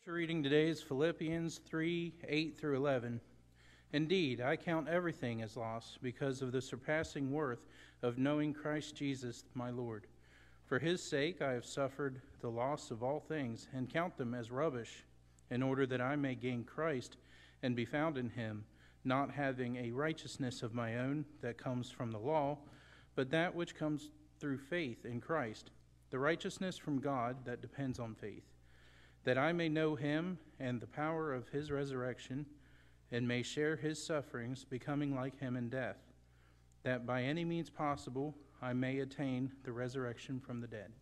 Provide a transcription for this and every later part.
Scripture reading today is Philippians 3:8 through 11. Indeed, I count everything as loss because of the surpassing worth of knowing Christ Jesus my Lord. For his sake I have suffered the loss of all things and count them as rubbish, in order that I may gain Christ and be found in him, not having a righteousness of my own that comes from the law, but that which comes through faith in Christ, the righteousness from God that depends on faith, that I may know him and the power of his resurrection, and may share his sufferings, becoming like him in death, that by any means possible I may attain the resurrection from the dead.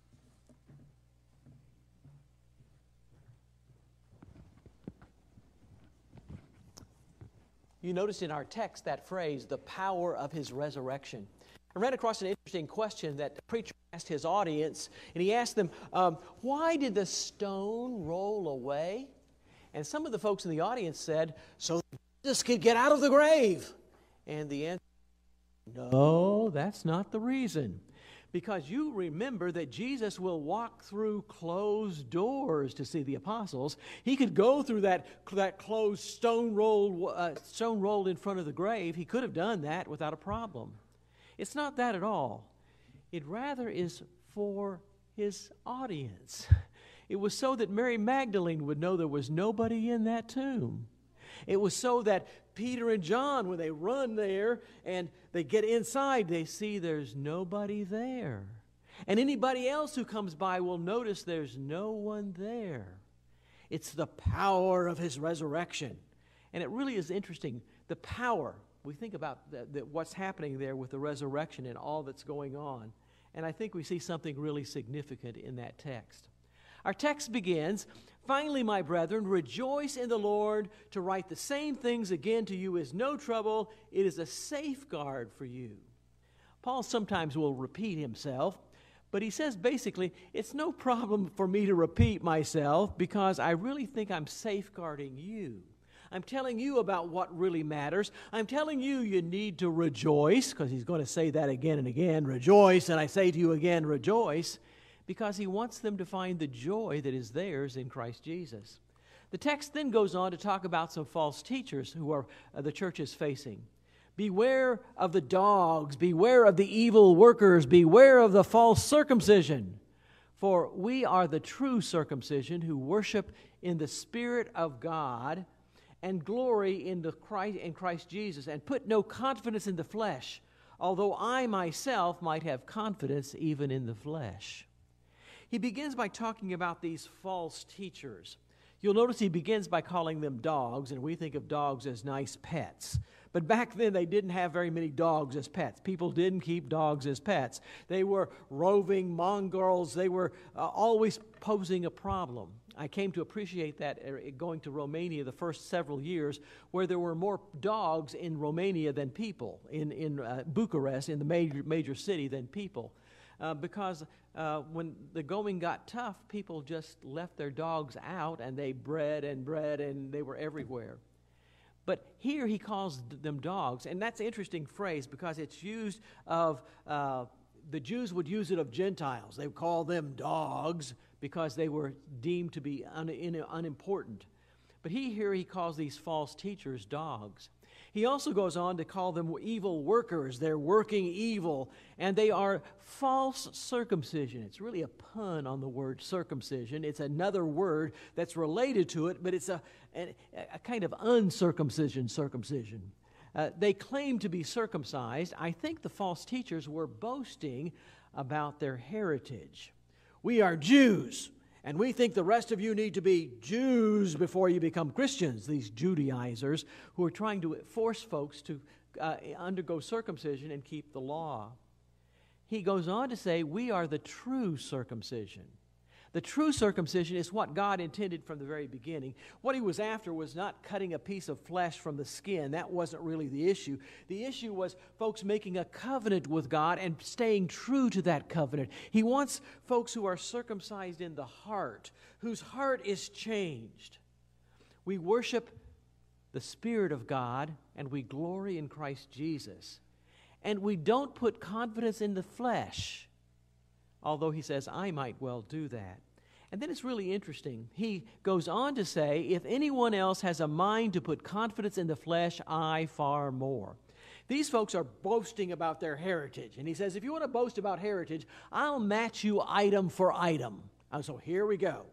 You notice in our text that phrase, the power of his resurrection. I ran across an interesting question that the preacher asked his audience, and he asked them, why did the stone roll away? And some of the folks in the audience said, so Jesus could get out of the grave. And the answer, no, that's not the reason. Because you remember that Jesus will walk through closed doors to see the apostles. He could go through that closed stone rolled in front of the grave. He could have done that without a problem. It's not that at all. It rather is for his audience. It was so that Mary Magdalene would know there was nobody in that tomb. It was so that Peter and John, when they run there and they get inside, they see there's nobody there. And anybody else who comes by will notice there's no one there. It's the power of his resurrection. And it really is interesting, the power. We think about what's happening there with the resurrection and all that's going on. And I think we see something really significant in that text. Our text begins, finally, my brethren, rejoice in the Lord. To write the same things again to you is no trouble. It is a safeguard for you. Paul sometimes will repeat himself, but he says basically, it's no problem for me to repeat myself because I really think I'm safeguarding you. I'm telling you about what really matters. I'm telling you you need to rejoice, because he's going to say that again and again, rejoice, and I say to you again, rejoice, because he wants them to find the joy that is theirs in Christ Jesus. The text then goes on to talk about some false teachers who are the church is facing. Beware of the dogs, beware of the evil workers, beware of the false circumcision. For we are the true circumcision who worship in the Spirit of God and glory in Christ Jesus, and put no confidence in the flesh, although I myself might have confidence even in the flesh. He begins by talking about these false teachers. You'll notice he begins by calling them dogs, and we think of dogs as nice pets. But back then they didn't have very many dogs as pets. People didn't keep dogs as pets. They were roving mongrels. They were always posing a problem. I came to appreciate that going to Romania the first several years, where there were more dogs in Romania than people, in Bucharest, in the major city, than people. Because when the going got tough, people just left their dogs out, and they bred, and they were everywhere. But here he calls them dogs, and that's an interesting phrase because it's used of, the Jews would use it of Gentiles. They would call them dogs because they were deemed to be unimportant. But here he calls these false teachers dogs. He also goes on to call them evil workers. They're working evil, and they are false circumcision. It's really a pun on the word circumcision. It's another word that's related to it, but it's a kind of uncircumcision circumcision. They claim to be circumcised. I think the false teachers were boasting about their heritage. We are Jews, and we think the rest of you need to be Jews before you become Christians, these Judaizers who are trying to force folks to undergo circumcision and keep the law. He goes on to say, we are the true circumcision. The true circumcision is what God intended from the very beginning. What he was after was not cutting a piece of flesh from the skin. That wasn't really the issue. The issue was folks making a covenant with God and staying true to that covenant. He wants folks who are circumcised in the heart, whose heart is changed. We worship the Spirit of God, and we glory in Christ Jesus. And we don't put confidence in the flesh, although he says, I might well do that. And then it's really interesting. He goes on to say, if anyone else has a mind to put confidence in the flesh, I far more. These folks are boasting about their heritage. And he says, if you want to boast about heritage, I'll match you item for item. And so here we go.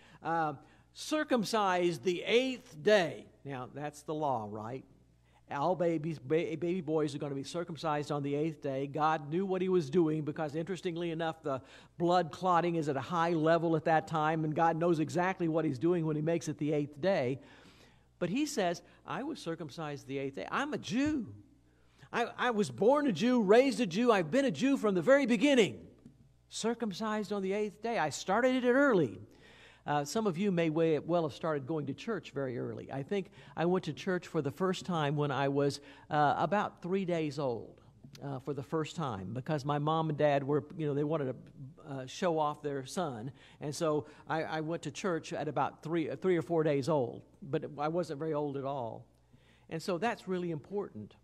Circumcised the 8th day. Now, that's the law, right? All baby boys are going to be circumcised on the 8th day. God knew what he was doing because, interestingly enough, the blood clotting is at a high level at that time, and God knows exactly what he's doing when he makes it the 8th day. But he says, I was circumcised the 8th day. I'm a Jew. I was born a Jew, raised a Jew. I've been a Jew from the very beginning. Circumcised on the 8th day. I started it early. Some of you may well have started going to church very early. I think I went to church for the first time when I was about 3 days old for the first time, because my mom and dad were, they wanted to show off their son. And so I went to church at about 3 or 4 days old, but I wasn't very old at all. And so that's really important.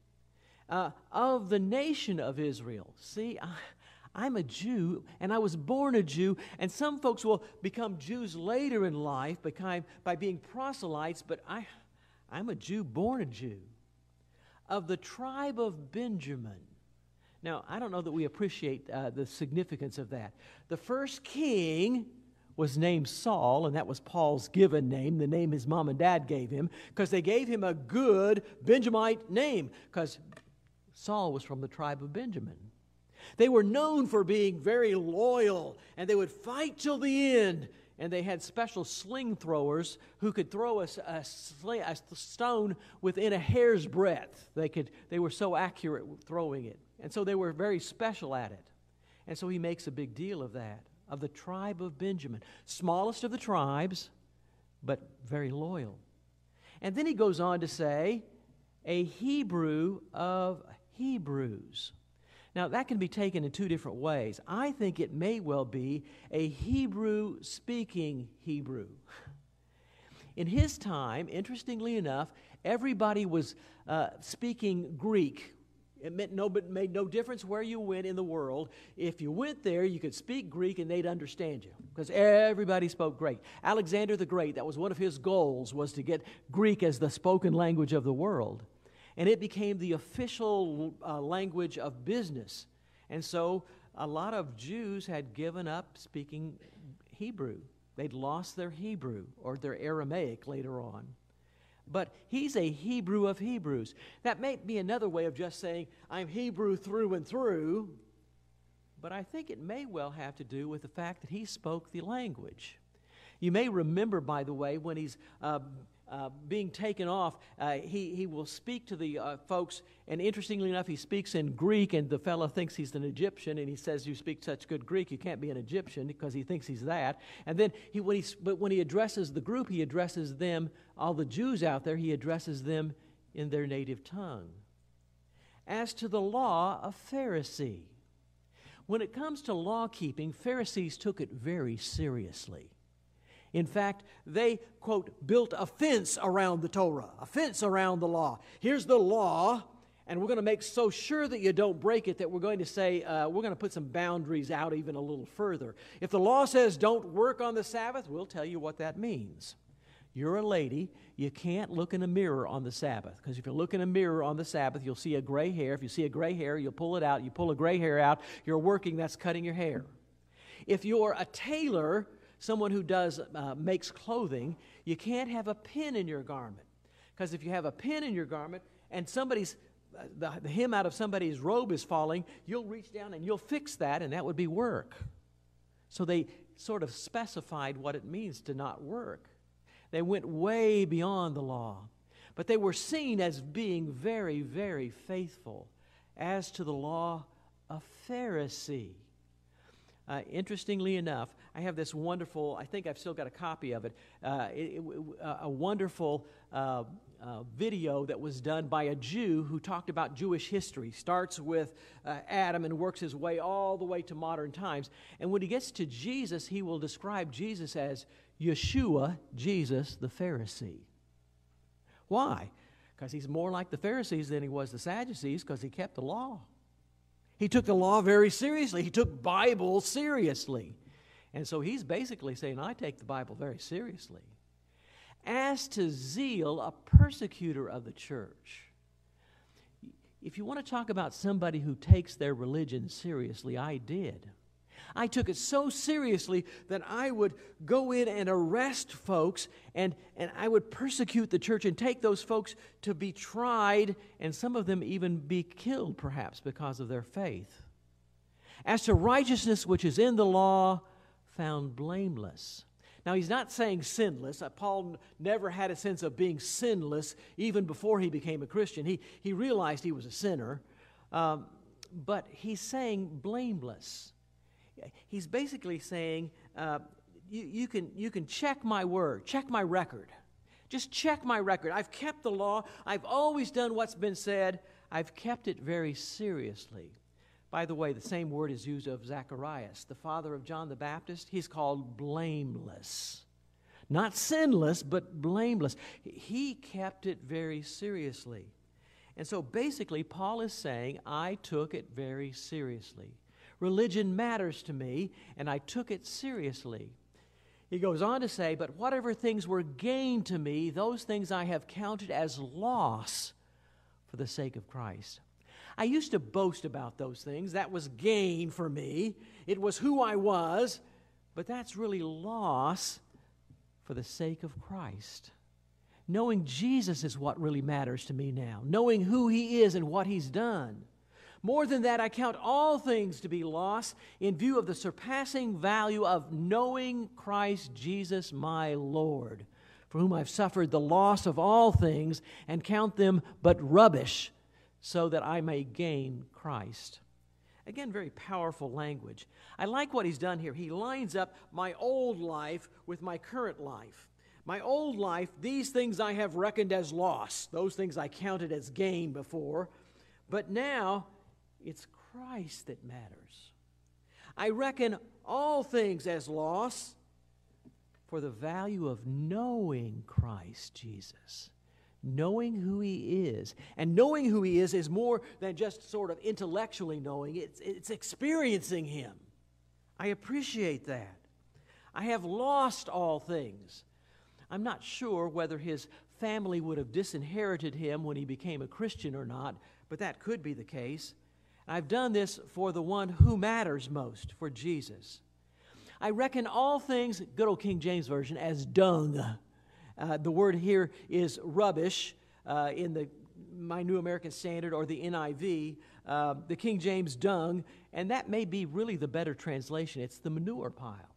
Of the nation of Israel, see, I'm a Jew, and I was born a Jew, and some folks will become Jews later in life by being proselytes, but I'm a Jew, born a Jew. Of the tribe of Benjamin. Now, I don't know that we appreciate the significance of that. The first king was named Saul, and that was Paul's given name, the name his mom and dad gave him, because they gave him a good Benjamite name, because Saul was from the tribe of Benjamin. They were known for being very loyal, and they would fight till the end. And they had special sling throwers who could throw a stone within a hair's breadth. They were so accurate with throwing it. And so they were very special at it. And so he makes a big deal of that, of the tribe of Benjamin. Smallest of the tribes, but very loyal. And then he goes on to say, a Hebrew of Hebrews. Now, that can be taken in two different ways. I think it may well be a Hebrew-speaking Hebrew. In his time, interestingly enough, everybody was speaking Greek. It made no difference where you went in the world. If you went there, you could speak Greek and they'd understand you, because everybody spoke Greek. Alexander the Great, that was one of his goals, was to get Greek as the spoken language of the world. And it became the official language of business. And so a lot of Jews had given up speaking Hebrew. They'd lost their Hebrew or their Aramaic later on. But he's a Hebrew of Hebrews. That may be another way of just saying, I'm Hebrew through and through. But I think it may well have to do with the fact that he spoke the language. You may remember, by the way, when he's being taken off, he will speak to the folks, and interestingly enough, he speaks in Greek, and the fellow thinks he's an Egyptian, and he says, you speak such good Greek, you can't be an Egyptian, because he thinks he's that. And then when he addresses the group, he addresses them, all the Jews out there, he addresses them in their native tongue. As to the law, a Pharisee. When it comes to law keeping, Pharisees took it very seriously. In fact, they, quote, built a fence around the Torah, a fence around the law. Here's the law, and we're going to make so sure that you don't break it that we're going to say, we're going to put some boundaries out even a little further. If the law says don't work on the Sabbath, we'll tell you what that means. You're a lady, you can't look in a mirror on the Sabbath, because if you look in a mirror on the Sabbath, you'll see a gray hair. If you see a gray hair, you'll pull it out. You pull a gray hair out, you're working, that's cutting your hair. If you're a tailor, someone who makes clothing, you can't have a pin in your garment. Because if you have a pin in your garment and the hem out of somebody's robe is falling, you'll reach down and you'll fix that, and that would be work. So they sort of specified what it means to not work. They went way beyond the law. But they were seen as being very, very faithful. As to the law, a Pharisee. Interestingly enough, I have this wonderful, I think I've still got a copy of it, a wonderful video that was done by a Jew who talked about Jewish history. Starts with Adam and works his way all the way to modern times. And when he gets to Jesus, he will describe Jesus as Yeshua, Jesus the Pharisee. Why? Because he's more like the Pharisees than he was the Sadducees, because he kept the law. He took the law very seriously. He took Bible seriously. And so he's basically saying, I take the Bible very seriously. As to zeal, a persecutor of the church. If you want to talk about somebody who takes their religion seriously, I did. I took it so seriously that I would go in and arrest folks, and I would persecute the church and take those folks to be tried, and some of them even be killed, perhaps, because of their faith. As to righteousness which is in the law, found blameless. Now, he's not saying sinless. Paul never had a sense of being sinless even before he became a Christian. He realized he was a sinner, but he's saying blameless. He's basically saying, you can check my word, check my record. Just check my record. I've kept the law. I've always done what's been said. I've kept it very seriously. By the way, the same word is used of Zacharias, the father of John the Baptist. He's called blameless. Not sinless, but blameless. He kept it very seriously. And so basically, Paul is saying, I took it very seriously. Religion matters to me, and I took it seriously. He goes on to say, but whatever things were gain to me, those things I have counted as loss for the sake of Christ. I used to boast about those things. That was gain for me. It was who I was, but that's really loss for the sake of Christ. Knowing Jesus is what really matters to me now. Knowing who He is and what He's done. More than that, I count all things to be loss in view of the surpassing value of knowing Christ Jesus my Lord, for whom I've suffered the loss of all things and count them but rubbish, so that I may gain Christ. Again, very powerful language. I like what he's done here. He lines up my old life with my current life. My old life, these things I have reckoned as loss. Those things I counted as gain before. But now, it's Christ that matters. I reckon all things as loss for the value of knowing Christ Jesus. Knowing who He is. And knowing who He is more than just sort of intellectually knowing. It's experiencing Him. I appreciate that. I have lost all things. I'm not sure whether his family would have disinherited him when he became a Christian or not, but that could be the case. I've done this for the one who matters most, for Jesus. I reckon all things, good old King James Version, as dung. The word here is rubbish in my New American Standard or the NIV, the King James dung, and that may be really the better translation. It's the manure pile.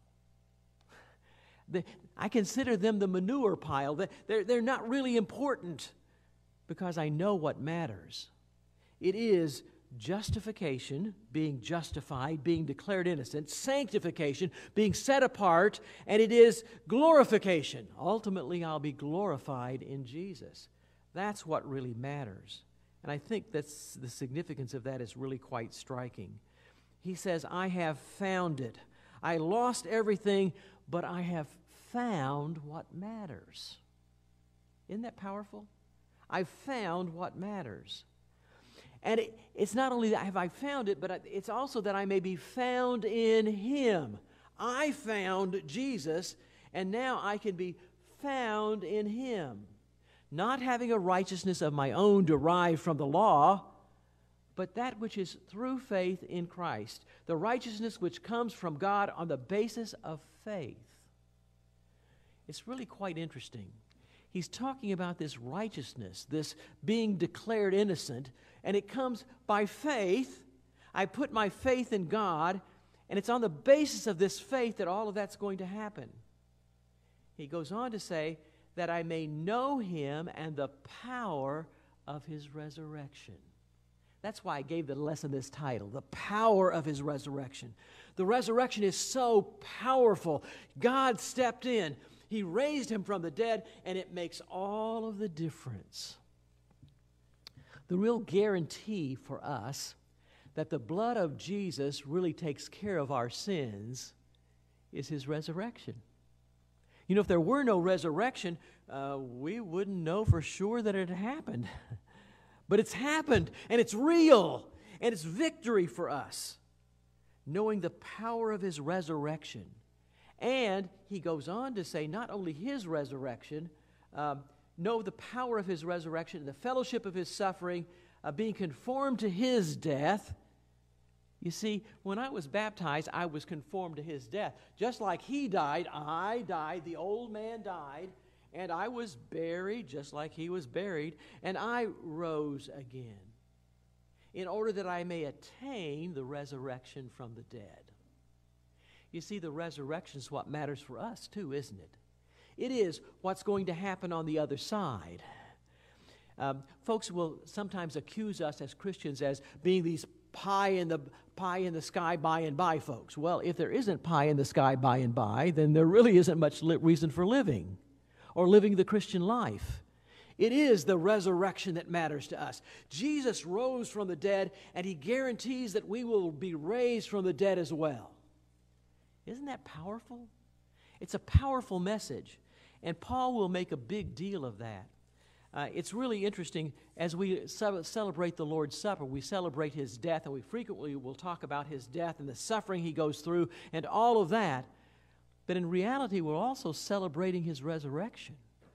I consider them the manure pile. They're not really important because I know what matters. It is justification, being justified, being declared innocent, sanctification, being set apart, and it is glorification. Ultimately, I'll be glorified in Jesus. That's what really matters. And I think that's the significance of that is really quite striking. He says, I have found it. I lost everything, but I have found what matters. Isn't that powerful? I've found what matters. And it's not only that have I found it, but it's also that I may be found in Him. I found Jesus, and now I can be found in Him. Not having a righteousness of my own derived from the law, but that which is through faith in Christ. The righteousness which comes from God on the basis of faith. It's really quite interesting. He's talking about this righteousness, this being declared innocent, and it comes by faith. I put my faith in God, and it's on the basis of this faith that all of that's going to happen. He goes on to say that I may know Him and the power of His resurrection. That's why I gave the lesson this title, The Power of His Resurrection. The resurrection is so powerful. God stepped in. He raised Him from the dead, and it makes all of the difference. The real guarantee for us that the blood of Jesus really takes care of our sins is His resurrection. You know, if there were no resurrection, we wouldn't know for sure that it had happened. But it's happened, and it's real, and it's victory for us. Knowing the power of His resurrection. And he goes on to say not only his resurrection, know the power of his resurrection and the fellowship of his suffering, being conformed to his death. You see, when I was baptized, I was conformed to his death. Just like he died, I died, the old man died, and I was buried just like he was buried, and I rose again in order that I may attain the resurrection from the dead. You see, the resurrection is what matters for us too, isn't it? It is what's going to happen on the other side. Folks will sometimes accuse us as Christians as being these pie in the sky by and by folks. Well, if there isn't pie in the sky by and by, then there really isn't much reason for living or living the Christian life. It is the resurrection that matters to us. Jesus rose from the dead, and he guarantees that we will be raised from the dead as well. Isn't that powerful? It's a powerful message, and Paul will make a big deal of that. It's really interesting as we celebrate the Lord's Supper. We celebrate his death, and we frequently will talk about his death and the suffering he goes through and all of that. But in reality, we're also celebrating his resurrection.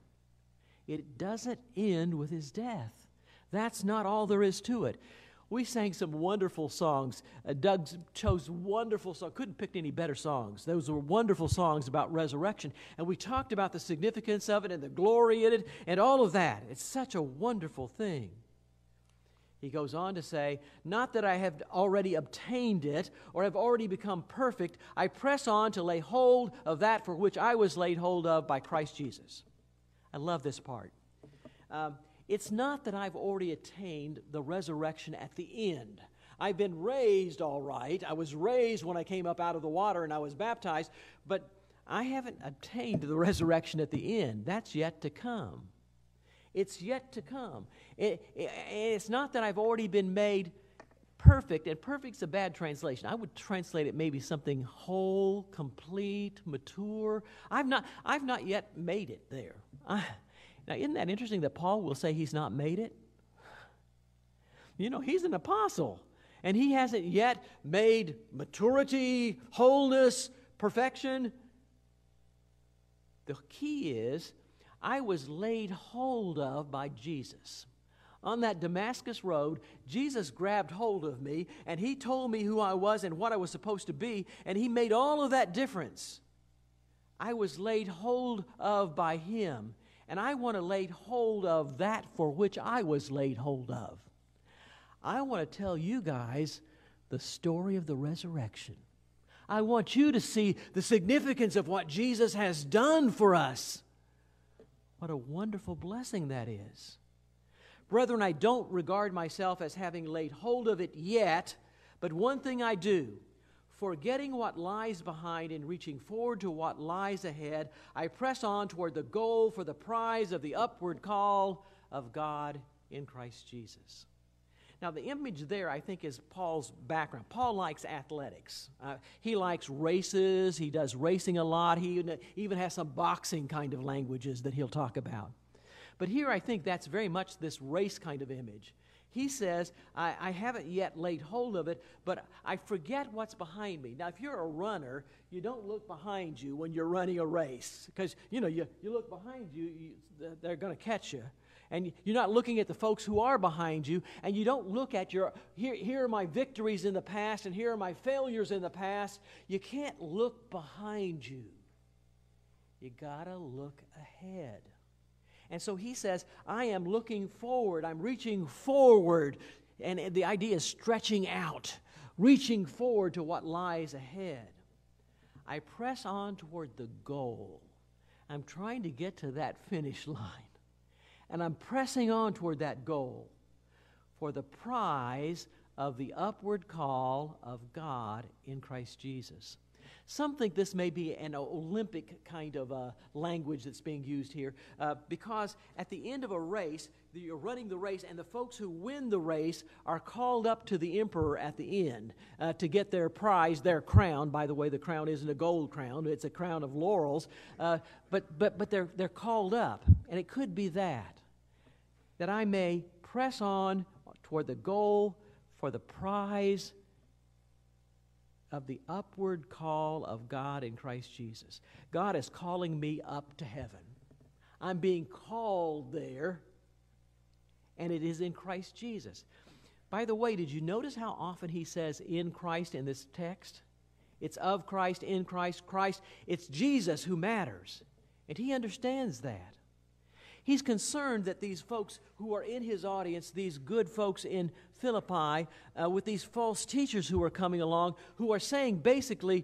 It doesn't end with his death. That's not all there is to it. We sang some wonderful songs. Doug chose wonderful songs. Couldn't pick any better songs. Those were wonderful songs about resurrection. And we talked about the significance of it and the glory in it and all of that. It's such a wonderful thing. He goes on to say, not that I have already obtained it or have already become perfect. I press on to lay hold of that for which I was laid hold of by Christ Jesus. I love this part. It's not that I've already attained the resurrection at the end. I've been raised all right. I was raised when I came up out of the water and I was baptized, but I haven't obtained the resurrection at the end. That's yet to come. It's yet to come. It's not that I've already been made perfect, and perfect's a bad translation. I would translate it maybe something whole, complete, mature. I've not yet made it there. Now, isn't that interesting that Paul will say he's not made it? You know, he's an apostle, and he hasn't yet made maturity, wholeness, perfection. The key is, I was laid hold of by Jesus. On that Damascus road, Jesus grabbed hold of me, and he told me who I was and what I was supposed to be, and he made all of that difference. I was laid hold of by him, and I want to lay hold of that for which I was laid hold of. I want to tell you guys the story of the resurrection. I want you to see the significance of what Jesus has done for us. What a wonderful blessing that is. Brethren, I don't regard myself as having laid hold of it yet, but one thing I do, forgetting what lies behind and reaching forward to what lies ahead, I press on toward the goal for the prize of the upward call of God in Christ Jesus. Now, the image there, I think, is Paul's background. Paul likes athletics. He likes races. He does racing a lot. He even has some boxing kind of languages that he'll talk about. But here, I think that's very much this race kind of image. He says, I haven't yet laid hold of it, but I forget what's behind me. Now, if you're a runner, you don't look behind you when you're running a race because, you look behind you, they're going to catch you. And you're not looking at the folks who are behind you, and you don't look at here are my victories in the past, and here are my failures in the past. You can't look behind you. You got to look ahead. And so he says, I am looking forward. I'm reaching forward. And the idea is stretching out, reaching forward to what lies ahead. I press on toward the goal. I'm trying to get to that finish line. And I'm pressing on toward that goal for the prize of the upward call of God in Christ Jesus. Some think this may be an Olympic kind of language that's being used here because at the end of a race, you're running the race, and the folks who win the race are called up to the emperor at the end to get their prize, their crown. By the way, the crown isn't a gold crown. It's a crown of laurels. But they're called up, and it could be that I may press on toward the goal for the prize of the upward call of God in Christ Jesus. God is calling me up to heaven. I'm being called there, and it is in Christ Jesus. By the way, did you notice how often he says in Christ in this text? It's of Christ, in Christ, Christ. It's Jesus who matters. And he understands that. He's concerned that these folks who are in his audience, these good folks in Philippi, with these false teachers who are coming along, who are saying basically,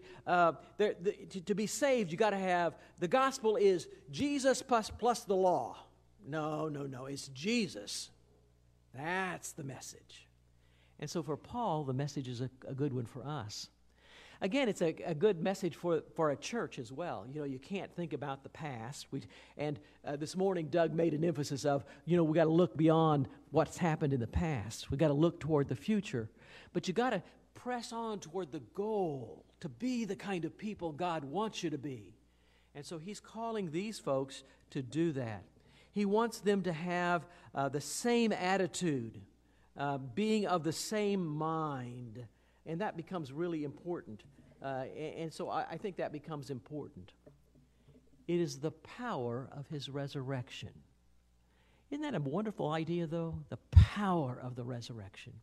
to be saved, you got to have, the gospel is Jesus plus the law. No, it's Jesus. That's the message. And so for Paul, the message is a good one for us. Again, it's a good message for a church as well. You know, you can't think about the past. This morning, Doug made an emphasis of, we got to look beyond what's happened in the past. We got to look toward the future. But you got to press on toward the goal, to be the kind of people God wants you to be. And so he's calling these folks to do that. He wants them to have the same attitude, being of the same mind. And that becomes really important. And so I think that becomes important. It is the power of his resurrection. Isn't that a wonderful idea, though? The power of the resurrection.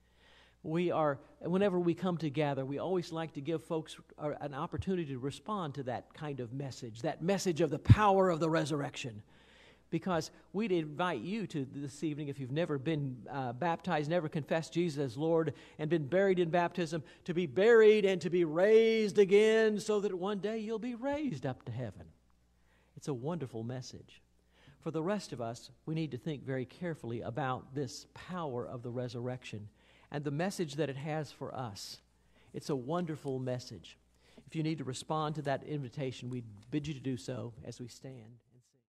Whenever we come together, we always like to give folks an opportunity to respond to that kind of message, that message of the power of the resurrection. Because we'd invite you to this evening, if you've never been baptized, never confessed Jesus as Lord, and been buried in baptism, to be buried and to be raised again so that one day you'll be raised up to heaven. It's a wonderful message. For the rest of us, we need to think very carefully about this power of the resurrection and the message that it has for us. It's a wonderful message. If you need to respond to that invitation, we bid you to do so as we stand.